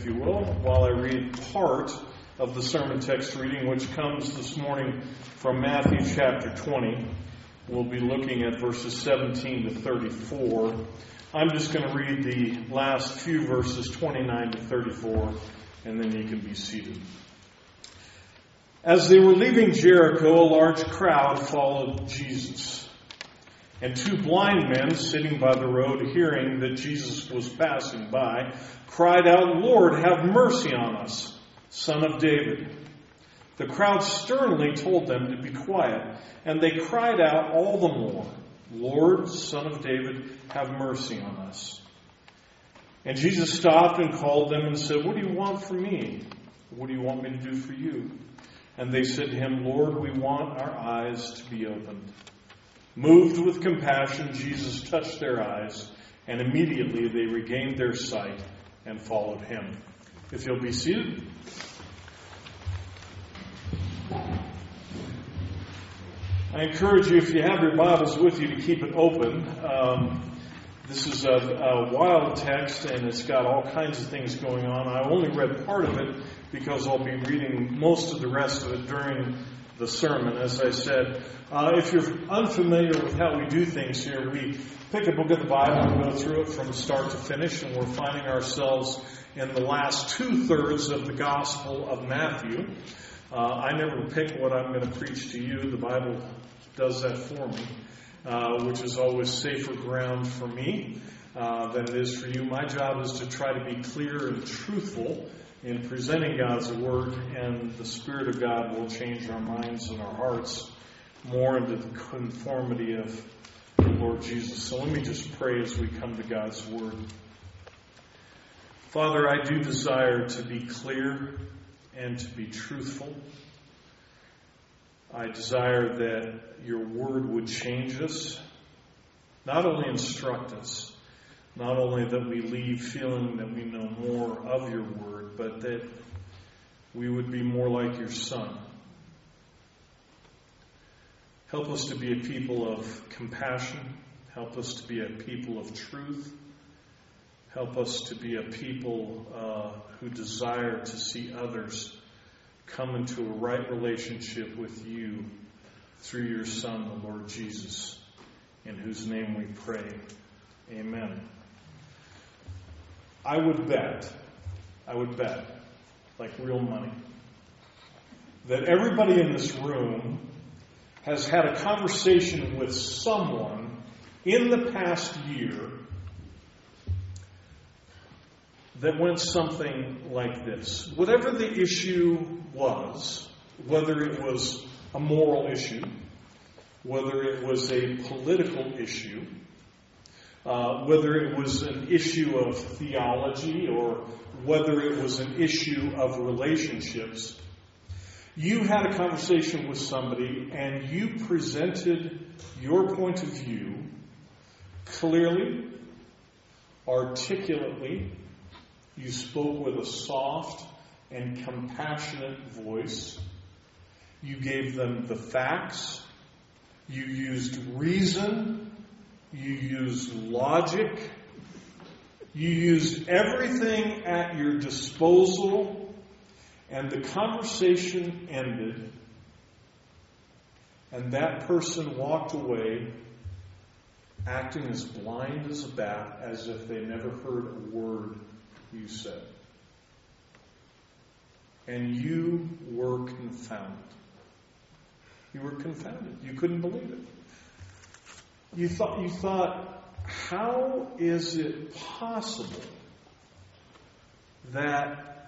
if you will, while I read part of the sermon text reading, which comes this morning from Matthew chapter 20. We'll be looking at verses 17 to 34. I'm just going to read the last few verses, 29 to 34, and then you can be seated. As they were leaving Jericho, a large crowd followed Jesus. And two blind men sitting by the road, hearing that Jesus was passing by, cried out, "Lord, have mercy on us, Son of David." The crowd sternly told them to be quiet, and they cried out all the more, "Lord, Son of David, have mercy on us." And Jesus stopped and called them and said, "What do you want from me? What do you want me to do for you?" And they said to him, "Lord, we want our eyes to be opened." Moved with compassion, Jesus touched their eyes, and immediately they regained their sight and followed him. If you'll be seated. I encourage you, if you have your Bibles with you, to keep it open. This is a wild text, and it's got all kinds of things going on. I only read part of it because I'll be reading most of the rest of it during the sermon. As I said, if you're unfamiliar with how we do things here, we pick a book of the Bible and go through it from start to finish, and we're finding ourselves in the last 2/3 of the Gospel of Matthew. I never pick what I'm going to preach to you. The Bible does that for me, which is always safer ground for me than it is for you. My job is to try to be clear and truthful in presenting God's Word, and the Spirit of God will change our minds and our hearts more into the conformity of the Lord Jesus. So let me just pray as we come to God's Word. Father, I do desire to be clear and to be truthful. I desire that your Word would change us, not only instruct us, not only that we leave feeling that we know more of your Word, but that we would be more like your Son. Help us to be a people of compassion. Help us to be a people of truth. Help us to be a people who desire to see others come into a right relationship with you through your Son, the Lord Jesus, in whose name we pray. Amen. I would bet, like real money, that everybody in this room has had a conversation with someone in the past year that went something like this. Whatever the issue was, whether it was a moral issue, whether it was a political issue, whether it was an issue of theology, or whether it was an issue of relationships, you had a conversation with somebody and you presented your point of view clearly, articulately. You spoke with a soft and compassionate voice. You gave them the facts. You used reason. You used logic. You used everything at your disposal. And the conversation ended. And that person walked away acting as blind as a bat, as if they never heard a word you said. And you were confounded. You were confounded. You couldn't believe it. You thought, how is it possible that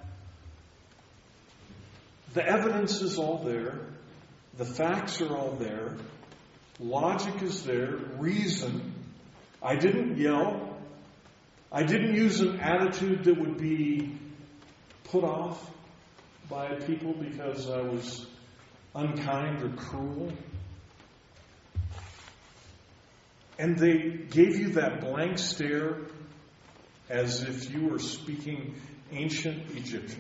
the evidence is all there, the facts are all there, logic is there, reason. I didn't yell. I didn't use an attitude that would be put off by people because I was unkind or cruel. And they gave you that blank stare as if you were speaking ancient Egyptian.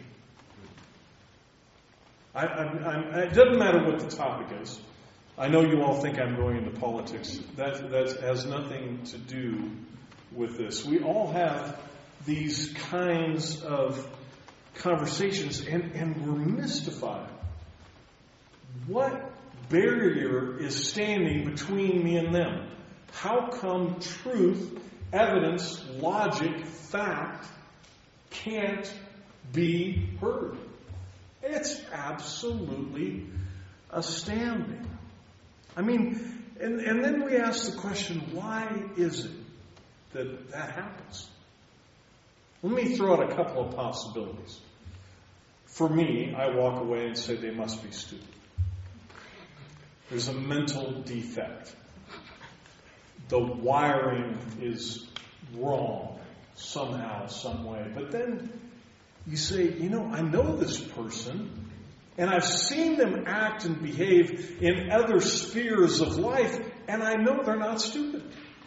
It doesn't matter what the topic is. I know you all think I'm going into politics. That has nothing to do with this. We all have these kinds of conversations and we're mystified. What barrier is standing between me and them? How come truth, evidence, logic, fact can't be heard? It's absolutely astounding. I mean, and then we ask the question, why is it that happens? Let me throw out a couple of possibilities. For me, I walk away and say they must be stupid. There's a mental defect. The wiring is wrong somehow, some way. But then you say, I know this person, and I've seen them act and behave in other spheres of life, and I know they're not stupid.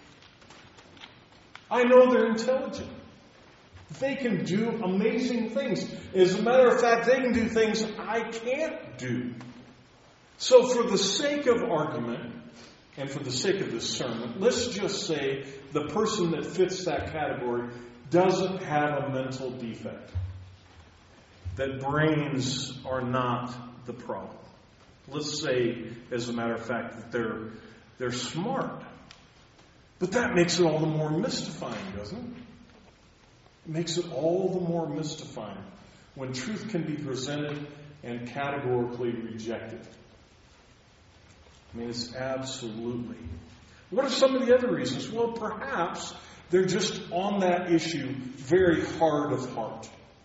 I know they're intelligent. They can do amazing things. As a matter of fact, they can do things I can't do. So for the sake of argument, and for the sake of this sermon, let's just say the person that fits that category doesn't have a mental defect. That brains are not the problem. Let's say, as a matter of fact, that they're smart. But that makes it all the more mystifying, doesn't it? It makes it all the more mystifying when truth can be presented and categorically rejected. I mean, it's absolutely. What are some of the other reasons? Well, perhaps they're just on that issue very hard of heart.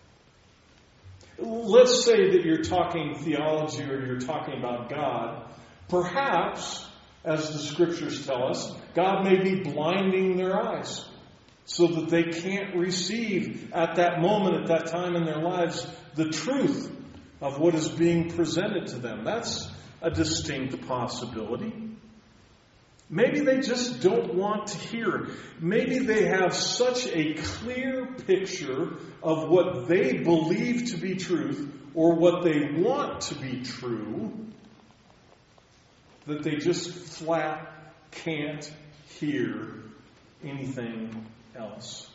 Let's say that you're talking theology or you're talking about God. Perhaps, as the Scriptures tell us, God may be blinding their eyes so that they can't receive at that moment, at that time in their lives, the truth of what is being presented to them. That's a distinct possibility. Maybe they just don't want to hear. Maybe they have such a clear picture of what they believe to be truth or what they want to be true that they just flat can't hear anything else.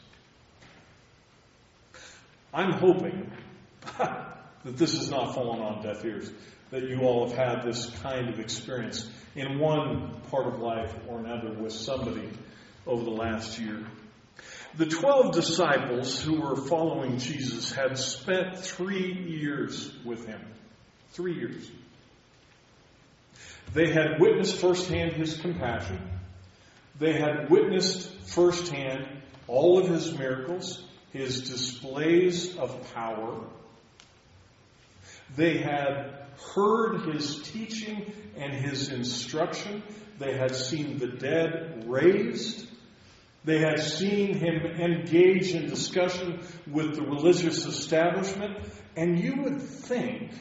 I'm hoping that this has not fallen on deaf ears, that you all have had this kind of experience in one part of life or another with somebody over the last year. The 12 disciples who were following Jesus had spent 3 years with him. 3 years. They had witnessed firsthand his compassion. They had witnessed firsthand all of his miracles, his displays of power. They had heard his teaching and his instruction. They had seen the dead raised. They had seen him engage in discussion with the religious establishment. And you would think,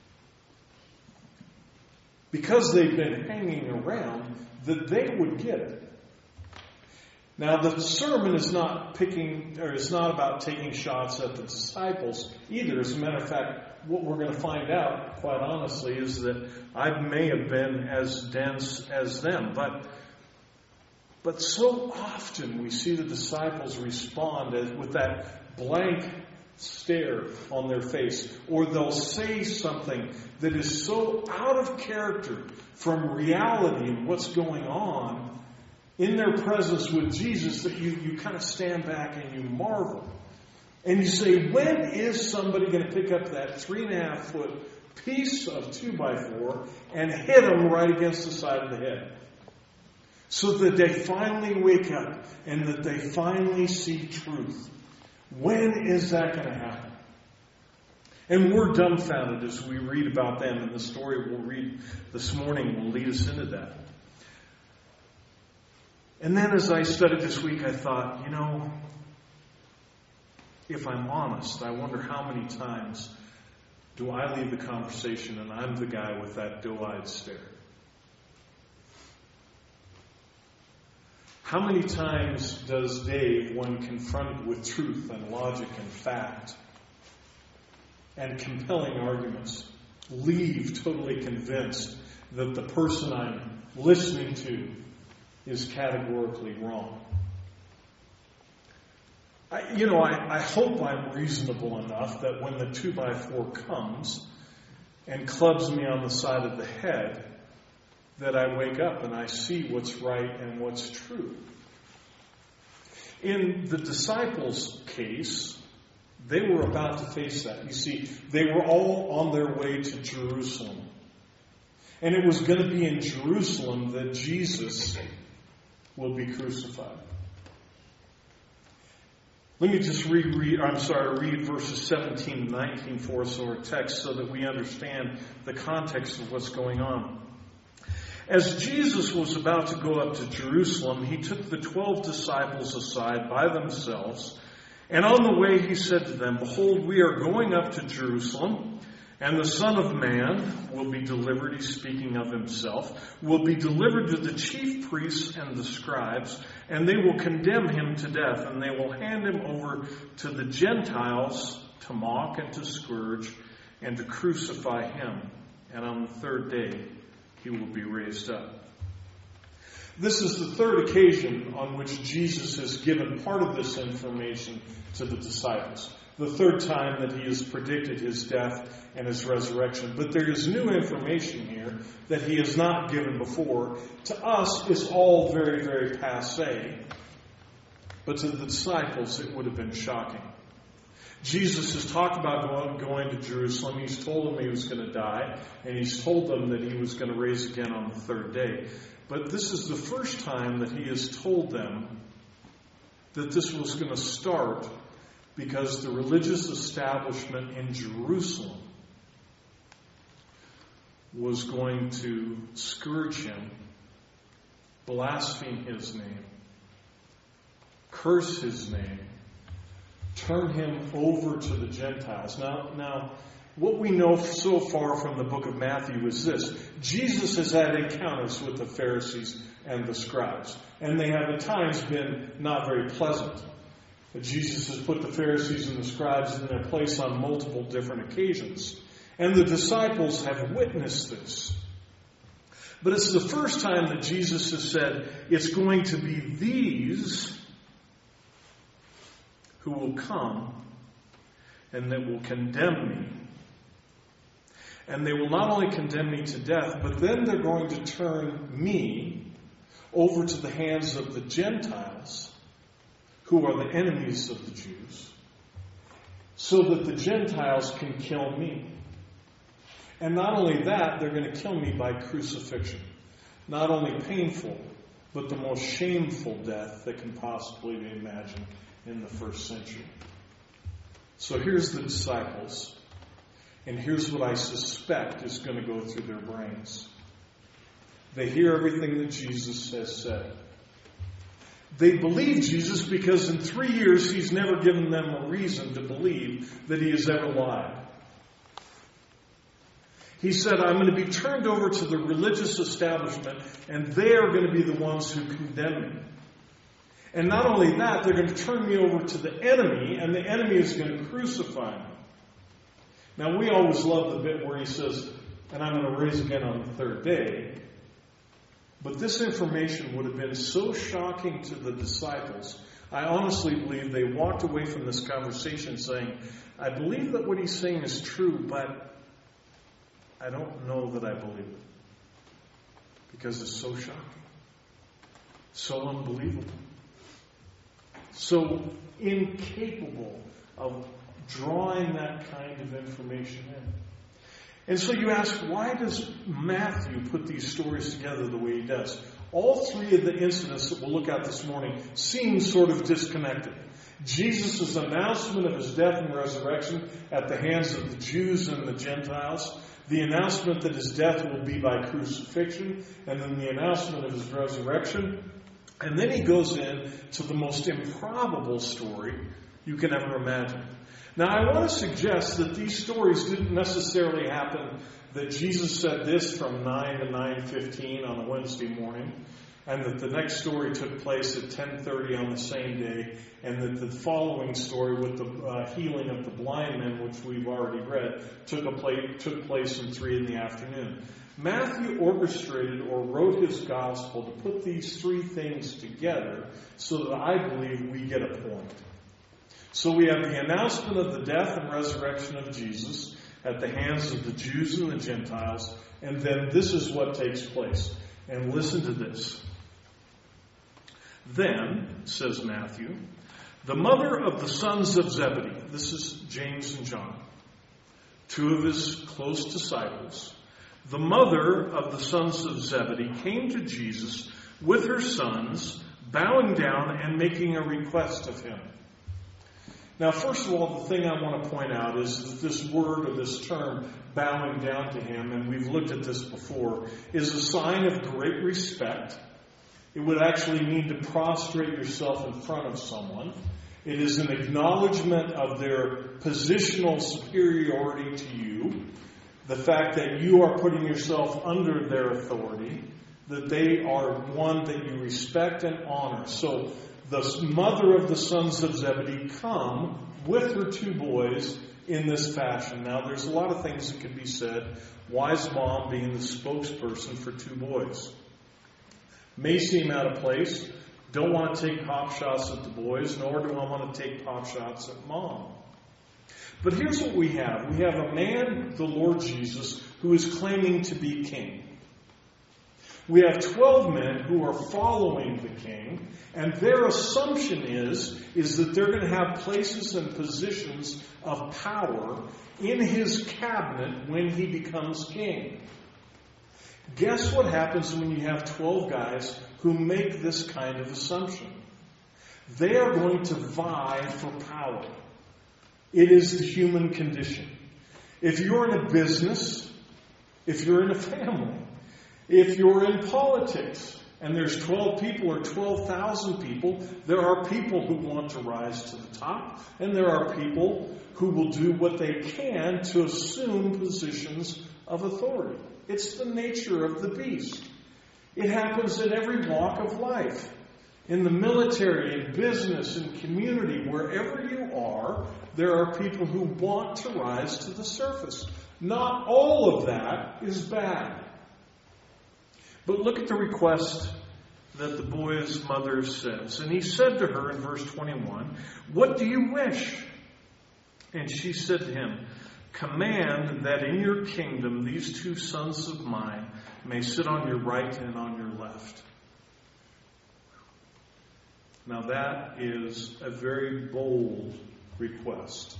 because they've been hanging around, that they would get it. Now, the sermon is not about taking shots at the disciples either. As a matter of fact, what we're going to find out, quite honestly, is that I may have been as dense as them. But so often we see the disciples respond with that blank stare on their face. Or they'll say something that is so out of character from reality and what's going on in their presence with Jesus that you kind of stand back and you marvel. And you say, when is somebody going to pick up that 3.5-foot piece of 2x4 and hit them right against the side of the head? So that they finally wake up and that they finally see truth. When is that going to happen? And we're dumbfounded as we read about them, and the story we'll read this morning will lead us into that. And then as I studied this week, I thought, if I'm honest, I wonder how many times do I leave the conversation and I'm the guy with that doe-eyed stare. How many times does Dave, when confronted with truth and logic and fact and compelling arguments, leave totally convinced that the person I'm listening to is categorically wrong? I hope I'm reasonable enough that when the 2x4 comes and clubs me on the side of the head, that I wake up and I see what's right and what's true. In the disciples' case, they were about to face that. You see, they were all on their way to Jerusalem. And it was going to be in Jerusalem that Jesus will be crucified. Let me just read verses 17 and 19 for us in our text so that we understand the context of what's going on. As Jesus was about to go up to Jerusalem, he took the 12 disciples aside by themselves, and on the way he said to them, "Behold, we are going up to Jerusalem, and the Son of Man will be delivered," he's speaking of himself, "will be delivered to the chief priests and the scribes, and they will condemn him to death, and they will hand him over to the Gentiles to mock and to scourge and to crucify him. And on the third day he will be raised up." This is the third occasion on which Jesus has given part of this information to the disciples. The third time that he has predicted his death and his resurrection. But there is new information here that he has not given before. To us, it's all very, very passé. But to the disciples, it would have been shocking. Jesus has talked about going to Jerusalem. He's told them he was going to die. And he's told them that he was going to rise again on the third day. But this is the first time that he has told them that this was going to start because the religious establishment in Jerusalem was going to scourge him, blaspheme his name, curse his name, turn him over to the Gentiles. Now, what we know so far from the book of Matthew is this. Jesus has had encounters with the Pharisees and the scribes, and they have at times been not very pleasant. Jesus has put the Pharisees and the scribes in their place on multiple different occasions. And the disciples have witnessed this. But it's the first time that Jesus has said, it's going to be these who will come and that will condemn me. And they will not only condemn me to death, but then they're going to turn me over to the hands of the Gentiles, who are the enemies of the Jews, so that the Gentiles can kill me. And not only that, they're going to kill me by crucifixion. Not only painful, but the most shameful death that can possibly be imagined in the first century. So here's the disciples, and here's what I suspect is going to go through their brains. They hear everything that Jesus has said. They believe Jesus because in 3 years he's never given them a reason to believe that he has ever lied. He said, I'm going to be turned over to the religious establishment, and they are going to be the ones who condemn me. And not only that, they're going to turn me over to the enemy, and the enemy is going to crucify me. Now, we always love the bit where he says, and I'm going to rise again on the third day. But this information would have been so shocking to the disciples, I honestly believe they walked away from this conversation saying, I believe that what he's saying is true, but I don't know that I believe it. Because it's so shocking. So unbelievable. So incapable of drawing that kind of information in. And so you ask, why does Matthew put these stories together the way he does? All three of the incidents that we'll look at this morning seem sort of disconnected. Jesus' announcement of his death and resurrection at the hands of the Jews and the Gentiles, the announcement that his death will be by crucifixion, and then the announcement of his resurrection. And then he goes in to the most improbable story you can ever imagine. Now, I want to suggest that these stories didn't necessarily happen, that Jesus said this from 9 to 9:15 on a Wednesday morning, and that the next story took place at 10:30 on the same day, and that the following story with the healing of the blind men, which we've already read, took place in 3 in the afternoon. Matthew orchestrated or wrote his gospel to put these three things together so that I believe we get a point. So we have the announcement of the death and resurrection of Jesus at the hands of the Jews and the Gentiles, and then this is what takes place. And listen to this. Then, says Matthew, the mother of the sons of Zebedee, this is James and John, two of his close disciples, the mother of the sons of Zebedee came to Jesus with her sons, bowing down and making a request of him. Now, first of all, the thing I want to point out is that this word or this term, bowing down to him, and we've looked at this before, is a sign of great respect. It would actually mean to prostrate yourself in front of someone. It is an acknowledgement of their positional superiority to you, the fact that you are putting yourself under their authority, that they are one that you respect and honor. So the mother of the sons of Zebedee come with her two boys in this fashion. Now, there's a lot of things that could be said. Wise mom being the spokesperson for two boys. May seem out of place. Don't want to take pop shots at the boys, nor do I want to take pop shots at mom. But here's what we have. We have a man, the Lord Jesus, who is claiming to be king. We have 12 men who are following the king, and their assumption is that they're going to have places and positions of power in his cabinet when he becomes king. Guess what happens when you have 12 guys who make this kind of assumption? They are going to vie for power. It is the human condition. If you're in a business, if you're in a family, if you're in politics, and there's 12 people or 12,000 people, there are people who want to rise to the top, and there are people who will do what they can to assume positions of authority. It's the nature of the beast. It happens in every walk of life. In the military, in business, in community, wherever you are, there are people who want to rise to the surface. Not all of that is bad. But look at the request that the boy's mother says. And he said to her in verse 21, "What do you wish?" And she said to him, "Command that in your kingdom these two sons of mine may sit on your right and on your left." Now that is a very bold request.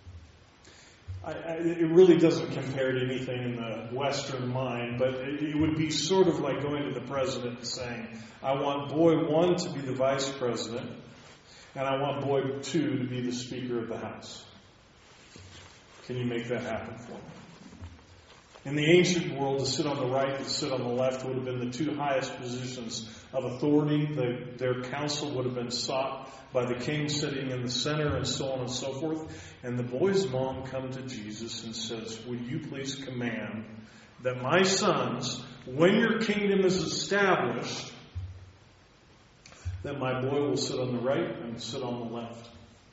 It really doesn't compare to anything in the Western mind, but it would be sort of like going to the president and saying, "I want boy 1 to be the vice president, and I want boy 2 to be the Speaker of the House. Can you make that happen for me?" In the ancient world, to sit on the right and to sit on the left would have been the two highest positions of authority. Their counsel would have been sought by the king sitting in the center, and so on and so forth. And the boy's mom comes to Jesus and says, "Would you please command that my sons, when your kingdom is established, that my boy will sit on the right and sit on the left?"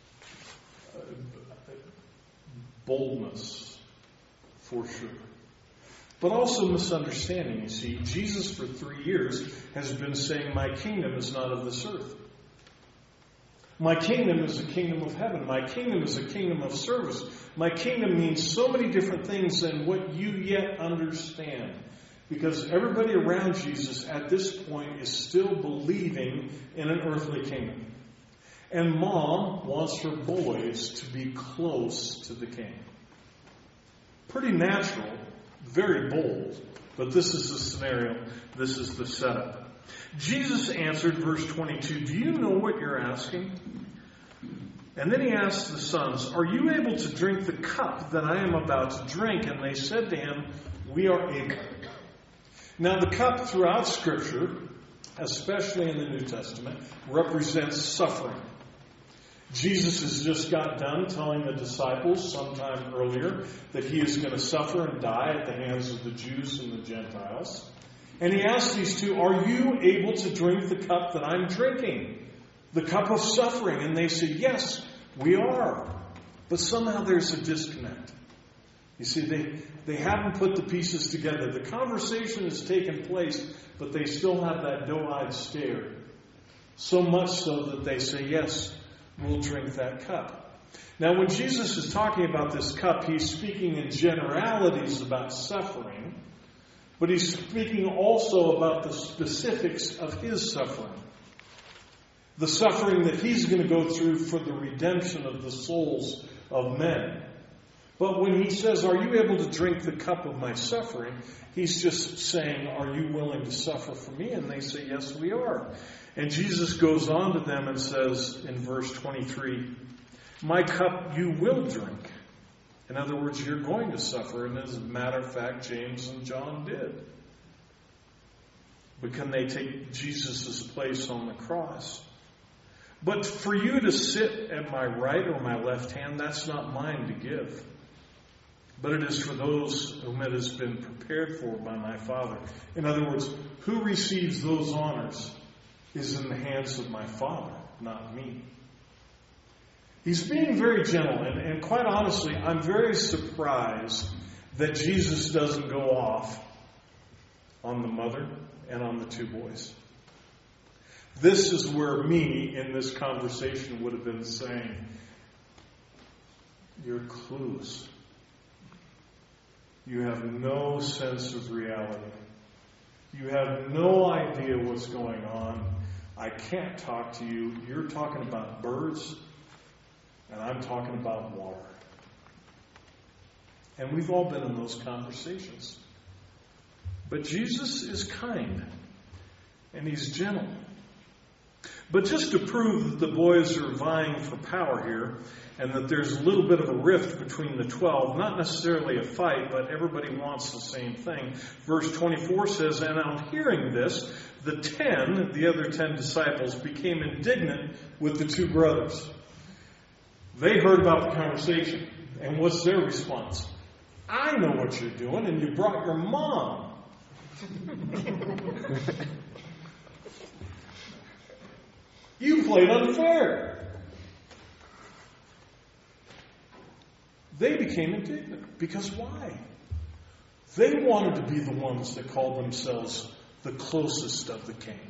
Boldness, for sure. But also misunderstanding, you see. Jesus for 3 years has been saying, "My kingdom is not of this earth. My kingdom is a kingdom of heaven. My kingdom is a kingdom of service. My kingdom means so many different things than what you yet understand." Because everybody around Jesus at this point is still believing in an earthly kingdom. And mom wants her boys to be close to the king. Pretty natural, very bold, but this is the scenario, this is the setup. Jesus answered, verse 22, "Do you know what you're asking?" And then he asked the sons, "Are you able to drink the cup that I am about to drink?" And they said to him, "We are able." Now, the cup throughout Scripture, especially in the New Testament, represents suffering. Jesus has just got done telling the disciples sometime earlier that he is going to suffer and die at the hands of the Jews and the Gentiles. And he asked these two, "Are you able to drink the cup that I'm drinking? The cup of suffering?" And they said, "Yes, we are." But somehow there's a disconnect. You see, they haven't put the pieces together. The conversation has taken place, but they still have that doe-eyed stare. So much so that they say, "Yes, we'll drink that cup." Now, when Jesus is talking about this cup, he's speaking in generalities about suffering, but he's speaking also about the specifics of his suffering. The suffering that he's going to go through for the redemption of the souls of men. But when he says, are you able to drink the cup of my suffering? He's just saying, are you willing to suffer for me? And they say, yes, we are. And Jesus goes on to them and says in verse 23, my cup you will drink. In other words, you're going to suffer. And as a matter of fact, James and John did. But can they take Jesus' place on the cross? But for you to sit at my right or my left hand, that's not mine to give. But it is for those whom it has been prepared for by my Father. In other words, who receives those honors is in the hands of my Father, not me. He's being very gentle, and quite honestly, I'm very surprised that Jesus doesn't go off on the mother and on the two boys. This is where me, in this conversation, would have been saying, you're clueless. You have no sense of reality. You have no idea what's going on. I can't talk to you. You're talking about birds, and I'm talking about water. And we've all been in those conversations. But Jesus is kind, and he's gentle. But just to prove that the boys are vying for power here, and that there's a little bit of a rift between the 12, not necessarily a fight, but everybody wants the same thing. Verse 24 says, and on hearing this, the other 10 disciples, became indignant with the two brothers. They heard about the conversation, and what's their response? I know what you're doing, and you brought your mom. You played unfair. They became indignant. Because why? They wanted to be the ones that called themselves the closest of the king.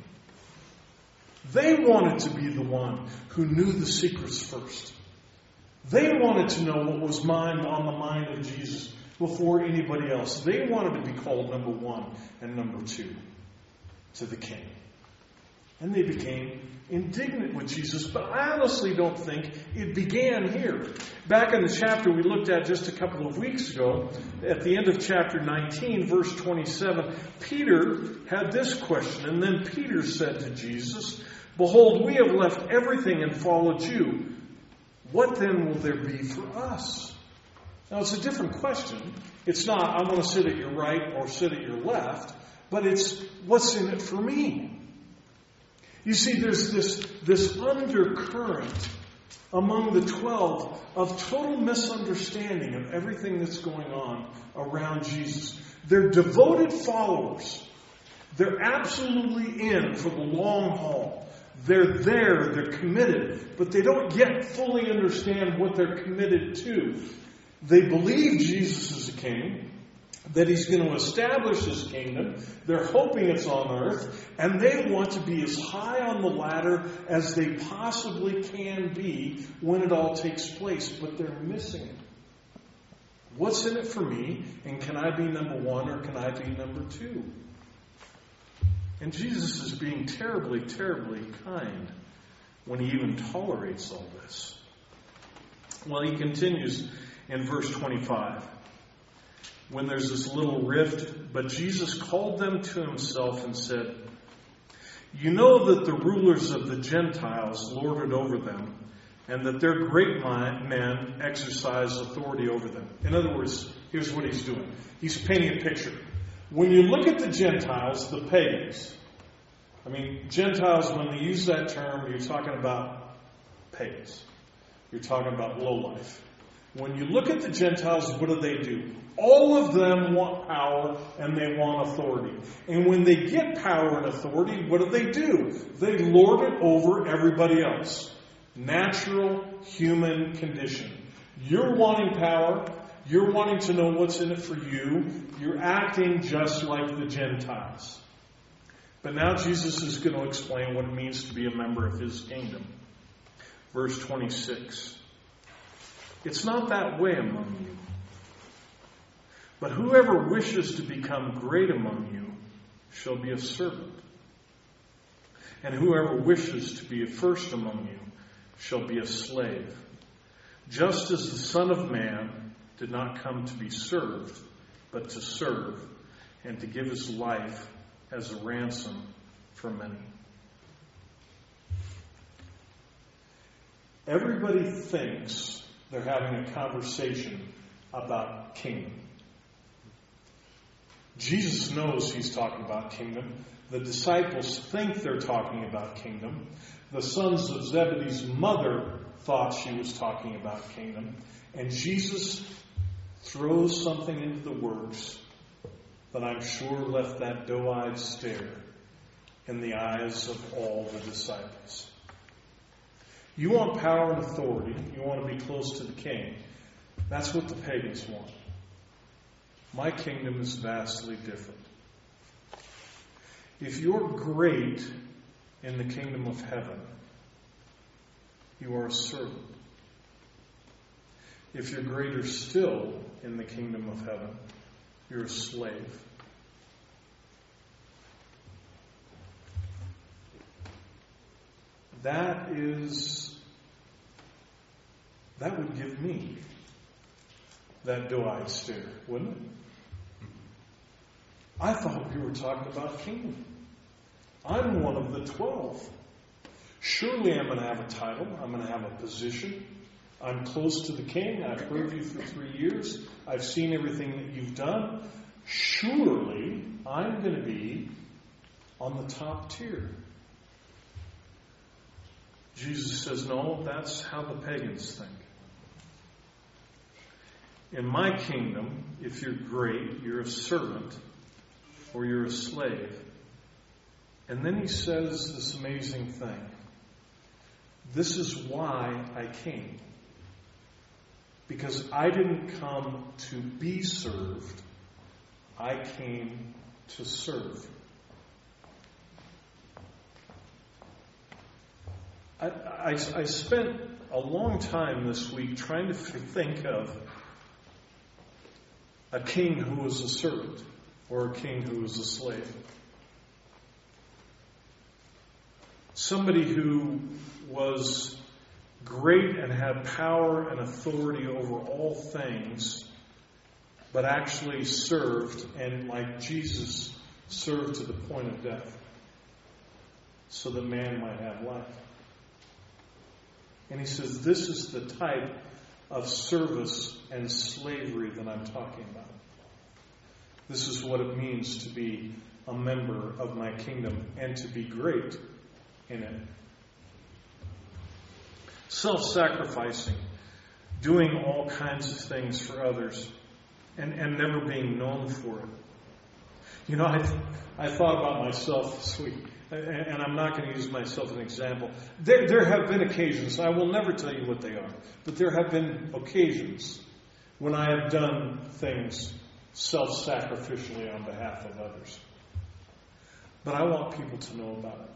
They wanted to be the one who knew the secrets first. They wanted to know what was on the mind of Jesus before anybody else. They wanted to be called number one and number two to the king. And they became indignant with Jesus. But I honestly don't think it began here. Back in the chapter we looked at just a couple of weeks ago, at the end of chapter 19, verse 27, Peter had this question. And then Peter said to Jesus, behold, we have left everything and followed you. What then will there be for us? Now it's a different question. It's not, I want to sit at your right or sit at your left. But it's, what's in it for me? You see, there's this undercurrent among the 12 of total misunderstanding of everything that's going on around Jesus. They're devoted followers. They're absolutely in for the long haul. They're there, they're committed, but they don't yet fully understand what they're committed to. They believe Jesus is a king, that he's going to establish his kingdom. They're hoping it's on earth, and they want to be as high on the ladder as they possibly can be when it all takes place, but they're missing it. What's in it for me, and can I be number one or can I be number two? And Jesus is being terribly, terribly kind when he even tolerates all this. Well, he continues in verse 25. When there's this little rift, but Jesus called them to himself and said, you know that the rulers of the Gentiles lord it over them, and that their great men exercise authority over them. In other words, here's what he's doing. He's painting a picture. When you look at the Gentiles, the pagans, Gentiles, when they use that term, you're talking about pagans. You're talking about lowlife. When you look at the Gentiles, what do? All of them want power and they want authority. And when they get power and authority, what do? They lord it over everybody else. Natural human condition. You're wanting power. You're wanting to know what's in it for you. You're acting just like the Gentiles. But now Jesus is going to explain what it means to be a member of his kingdom. Verse 26. It's not that way among you. But whoever wishes to become great among you shall be a servant. And whoever wishes to be a first among you shall be a slave. Just as the Son of Man did not come to be served, but to serve, and to give his life as a ransom for many. Everybody thinks they're having a conversation about kingdom. Jesus knows he's talking about kingdom. The disciples think they're talking about kingdom. The sons of Zebedee's mother thought she was talking about kingdom. And Jesus throws something into the works that I'm sure left that doe-eyed stare in the eyes of all the disciples. You want power and authority. You want to be close to the king. That's what the pagans want. My kingdom is vastly different. If you're great in the kingdom of heaven, you are a servant. If you're greater still in the kingdom of heaven, you're a slave. That would give me that doe-eyed stare, wouldn't it? I thought we were talking about kingdom. I'm one of the 12. Surely I'm going to have a title. I'm going to have a position. I'm close to the king. I've heard you for 3 years. I've seen everything that you've done. Surely I'm going to be on the top tier. Jesus says, no, that's how the pagans think. In my kingdom, if you're great, you're a servant or you're a slave. And then he says this amazing thing. This is why I came. Because I didn't come to be served. I came to serve. I spent a long time this week trying to think of a king who was a servant or a king who was a slave. Somebody who was great and had power and authority over all things, but actually served, and like Jesus, served to the point of death so that man might have life. And he says, this is the type of service and slavery that I'm talking about. This is what it means to be a member of my kingdom and to be great in it. Self-sacrificing, doing all kinds of things for others, and never being known for it. You know, I thought about myself this week, and I'm not going to use myself as an example. There have been occasions, I will never tell you what they are, but there have been occasions when I have done things self-sacrificially on behalf of others. But I want people to know about it.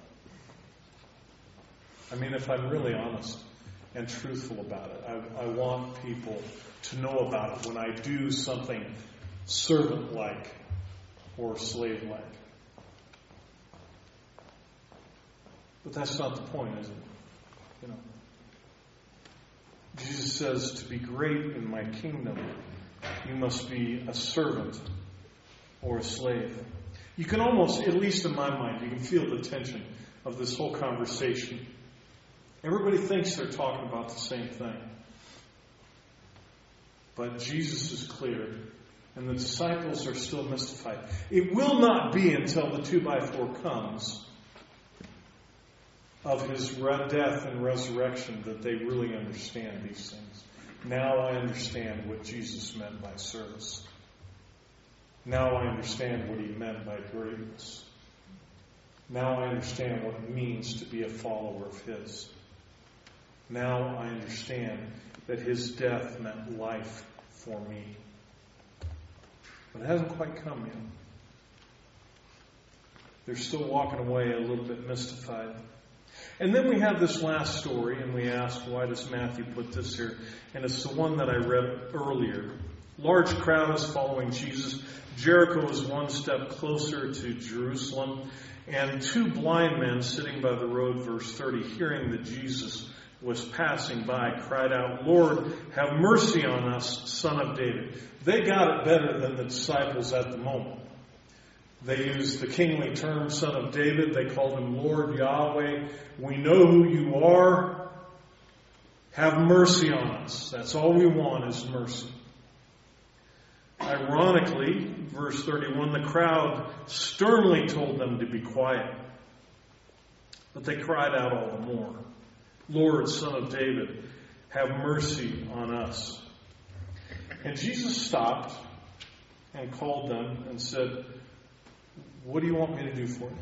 I mean, if I'm really honest and truthful about it, I want people to know about it when I do something servant-like or slave-like. But that's not the point, is it? You know, Jesus says, to be great in my kingdom, you must be a servant or a slave. You can almost, at least in my mind, you can feel the tension of this whole conversation. Everybody thinks they're talking about the same thing. But Jesus is clear, and the disciples are still mystified. It will not be until the 2x4 comes of his death and resurrection that they really understand these things. Now I understand what Jesus meant by service. Now I understand what he meant by greatness. Now I understand what it means to be a follower of his. Now I understand that his death meant life for me. But it hasn't quite come yet. They're still walking away a little bit mystified. And then we have this last story, and we ask, why does Matthew put this here? And it's the one that I read earlier. Large crowd is following Jesus. Jericho is one step closer to Jerusalem. And two blind men sitting by the road, verse 30, hearing that Jesus was passing by, cried out, "Lord, have mercy on us, Son of David." They got it better than the disciples at the moment. They used the kingly term, Son of David. They called him Lord Yahweh. We know who you are. Have mercy on us. That's all we want is mercy. Ironically, verse 31, the crowd sternly told them to be quiet. But they cried out all the more, "Lord, Son of David, have mercy on us." And Jesus stopped and called them and said, "What do you want me to do for you?"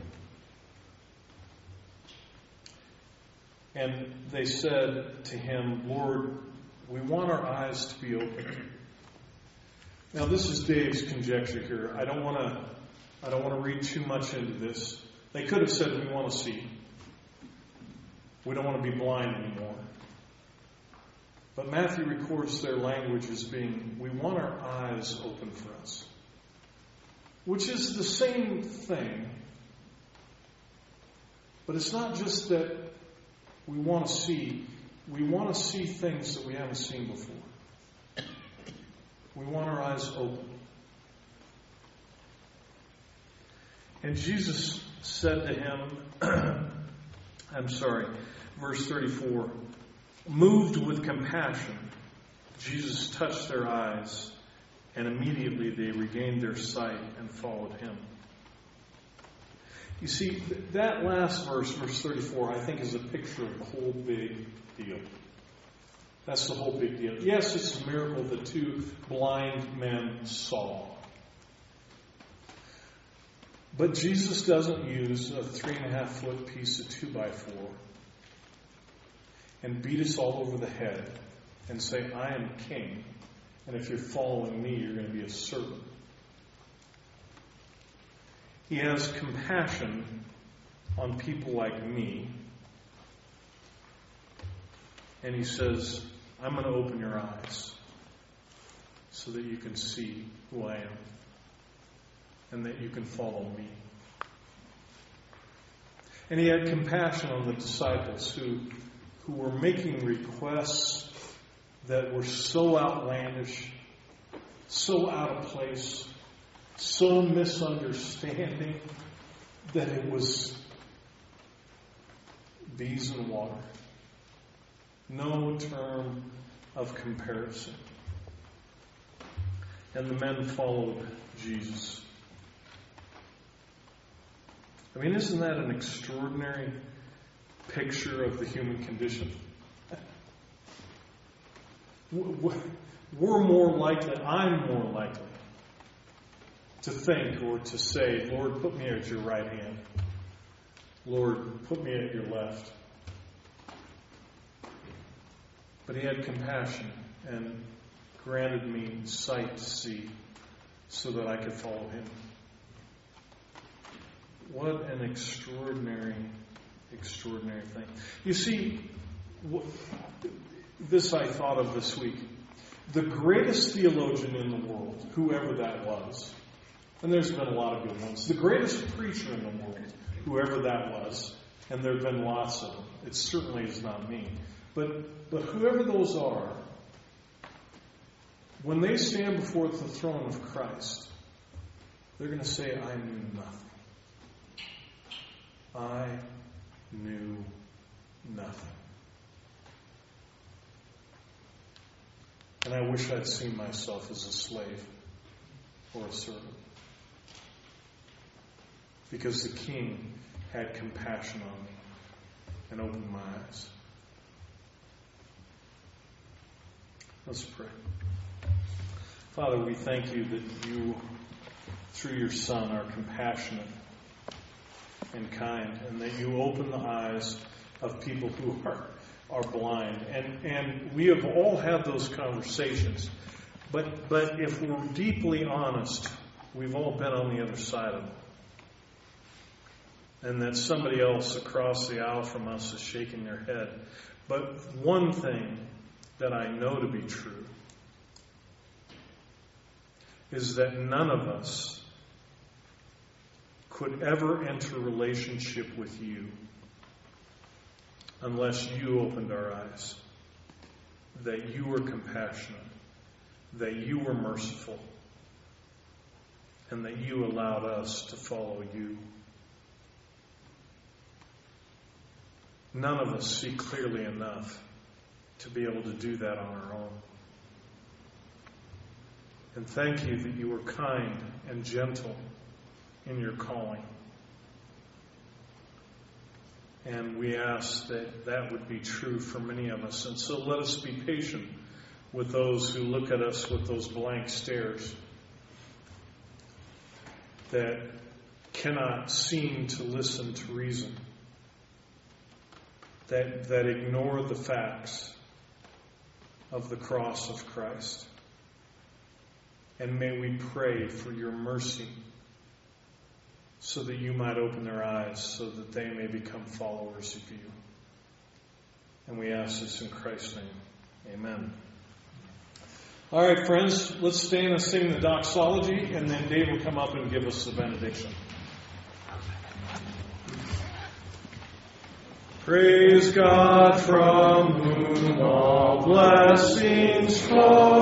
And they said to him, "Lord, we want our eyes to be opened." Now, this is Dave's conjecture here. I don't want to read too much into this. They could have said, "We want to see. We don't want to be blind anymore." But Matthew records their language as being, "We want our eyes open for us," which is the same thing. But it's not just that we want to see. We want to see things that we haven't seen before. We want our eyes open. And Jesus said to him, verse 34, moved with compassion, Jesus touched their eyes, and immediately they regained their sight and followed him. You see, that last verse, verse 34, I think is a picture of the whole big deal. That's the whole big deal. Yes, it's a miracle that two blind men saw. But Jesus doesn't use a 3.5-foot piece of 2x4 and beat us all over the head and say, "I am king, and if you're following me, you're going to be a servant." He has compassion on people like me. And he says, "I'm going to open your eyes so that you can see who I am and that you can follow me." And he had compassion on the disciples who were making requests that were so outlandish, so out of place, so misunderstanding that it was bees in water. No term of comparison. And the men followed Jesus. I mean, isn't that an extraordinary picture of the human condition? We're more likely, I'm more likely to think or to say, "Lord, put me at your right hand. Lord, put me at your left." But he had compassion and granted me sight to see so that I could follow him. What an extraordinary, extraordinary thing. You see, this I thought of this week. The greatest theologian in the world, whoever that was, and there's been a lot of good ones, the greatest preacher in the world, whoever that was, and there have been lots of them. It certainly is not me. But whoever those are, when they stand before the throne of Christ, they're going to say, "I knew nothing. I knew nothing. And I wish I'd seen myself as a slave or a servant." Because the King had compassion on me and opened my eyes. Let's pray. Father, we thank you that you, through your Son, are compassionate and kind, and that you open the eyes of people who are blind. And we have all had those conversations. But if we're deeply honest, we've all been on the other side of them. and that somebody else across the aisle from us is shaking their head. But one thing that I know to be true is that none of us could ever enter a relationship with you unless you opened our eyes, that you were compassionate, that you were merciful, and that you allowed us to follow you. None of us see clearly enough to be able to do that on our own. And thank you that you were kind and gentle in your calling. And we ask that that would be true for many of us. And so let us be patient with those who look at us with those blank stares that cannot seem to listen to reason, that ignore the facts of the cross of Christ. And may we pray for your mercy so that you might open their eyes so that they may become followers of you. And we ask this in Christ's name. Amen. All right, friends, let's stand and sing the doxology, and then Dave will come up and give us the benediction. Praise God, from whom all blessings flow.